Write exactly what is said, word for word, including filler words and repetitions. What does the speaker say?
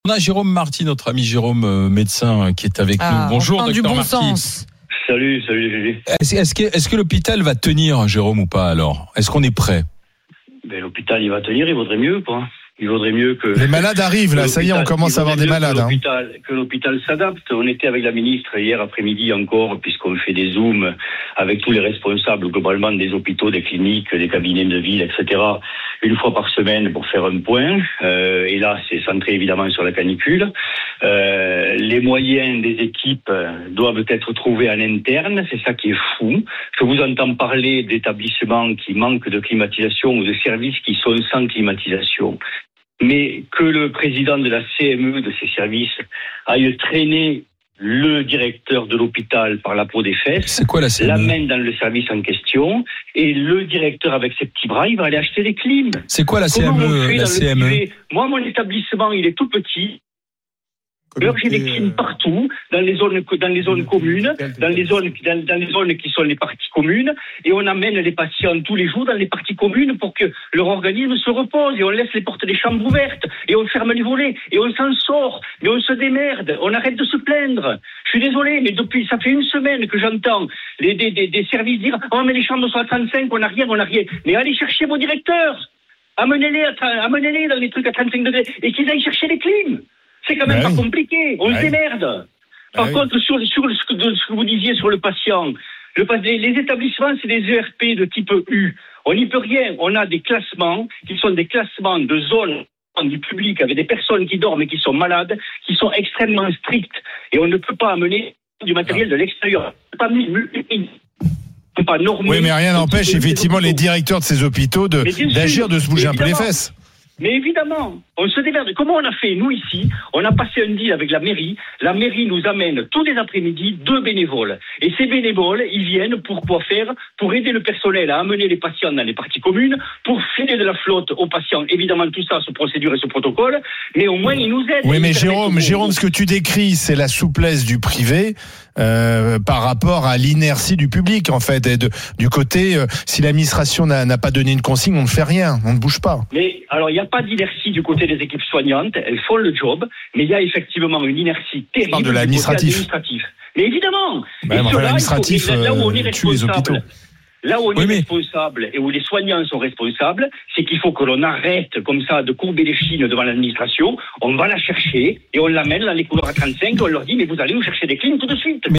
On a Jérôme Marty, notre ami Jérôme, euh, médecin, qui est avec ah, nous. Bonjour, docteur docteur bon Marty. Sens. Salut, salut Gégé. Est-ce, est-ce, que, est-ce que l'hôpital va tenir, Jérôme, ou pas alors ? Est-ce qu'on est prêt ? Ben, l'hôpital, il va tenir, il vaudrait mieux, quoi. Il vaudrait mieux que... Les malades arrivent, là, ça y est, on commence à avoir des malades. Que hein. l'hôpital, que l'hôpital s'adapte. On était avec la ministre hier après-midi encore, puisqu'on fait des zooms avec tous les responsables, globalement, des hôpitaux, des cliniques, des cabinets de ville, et cetera, une fois par semaine pour faire un point. Euh, et là, c'est centré évidemment sur la canicule. Euh, les moyens des équipes doivent être trouvés en interne, c'est ça qui est fou. Je vous entends parler d'établissements qui manquent de climatisation ou de services qui sont sans climatisation. Mais que le président de la C M E de ces services aille traîner le directeur de l'hôpital par la peau des fesses, c'est quoi la C M E ? l'amène dans le service en question, et le directeur avec ses petits bras, il va aller acheter des clims. C'est quoi la Comment C M E, on fait la dans C le M E privé ? Moi, mon établissement, il est tout petit. Alors, j'ai des clims partout, dans les zones, dans les zones communes, dans les zones, dans, dans les zones qui sont les parties communes, et on amène les patients tous les jours dans les parties communes pour que leur organisme se repose, et on laisse les portes des chambres ouvertes, et on ferme les volets, et on s'en sort, mais on se démerde, on arrête de se plaindre. Je suis désolé, mais depuis, ça fait une semaine que j'entends les, des, des, des services dire, oh, mais les chambres sont à trente-cinq, on n'a rien, on n'a rien. Mais allez chercher vos directeurs! Amenez-les, à, amenez-les dans les trucs à trente-cinq degrés, et qu'ils aillent chercher les clims! C'est quand même ouais. pas compliqué, on ouais. se démerde. Par ouais. contre, sur, sur ce, que, ce que vous disiez sur le patient, le, les, les établissements, c'est des E R P de type U. On n'y peut rien. On a des classements qui sont des classements de zones du public avec des personnes qui dorment et qui sont malades, qui sont extrêmement stricts. Et on ne peut pas amener du matériel de l'extérieur. Pas multiplié. Pas normé. Oui, mais rien n'empêche effectivement les directeurs de ces hôpitaux de, d'agir, de se bouger un peu les fesses. Mais évidemment, on se démerde. Comment on a fait, nous, ici ? On a passé un deal avec la mairie. La mairie nous amène tous les après-midi deux bénévoles. Et ces bénévoles, ils viennent pour quoi faire ? Pour aider le personnel à amener les patients dans les parties communes, pour filer de la flotte aux patients. Évidemment, tout ça sous procédure et sous protocole. Mais au moins, ils nous aident. Oui, mais Jérôme, Jérôme, ce que tu décris, c'est la souplesse du privé euh, par rapport à l'inertie du public, en fait. Et de, du côté, euh, si l'administration n'a, n'a pas donné une consigne, on ne fait rien, on ne bouge pas. Mais alors, il n'y a pas d'inertie du côté des équipes soignantes, elles font le job, mais il y a effectivement une inertie terrible de du l'administratif. côté administratif. Mais évidemment, bah, et enfin, cela, l'administratif il faut, là où on est euh, tue les hôpitaux. responsable, là où on oui, est mais... responsable et où les soignants sont responsables, c'est qu'il faut que l'on arrête comme ça de courber les chines devant l'administration, on va la chercher et on l'amène dans les couloirs à trente-cinq, on leur dit mais vous allez nous chercher des clims tout de suite.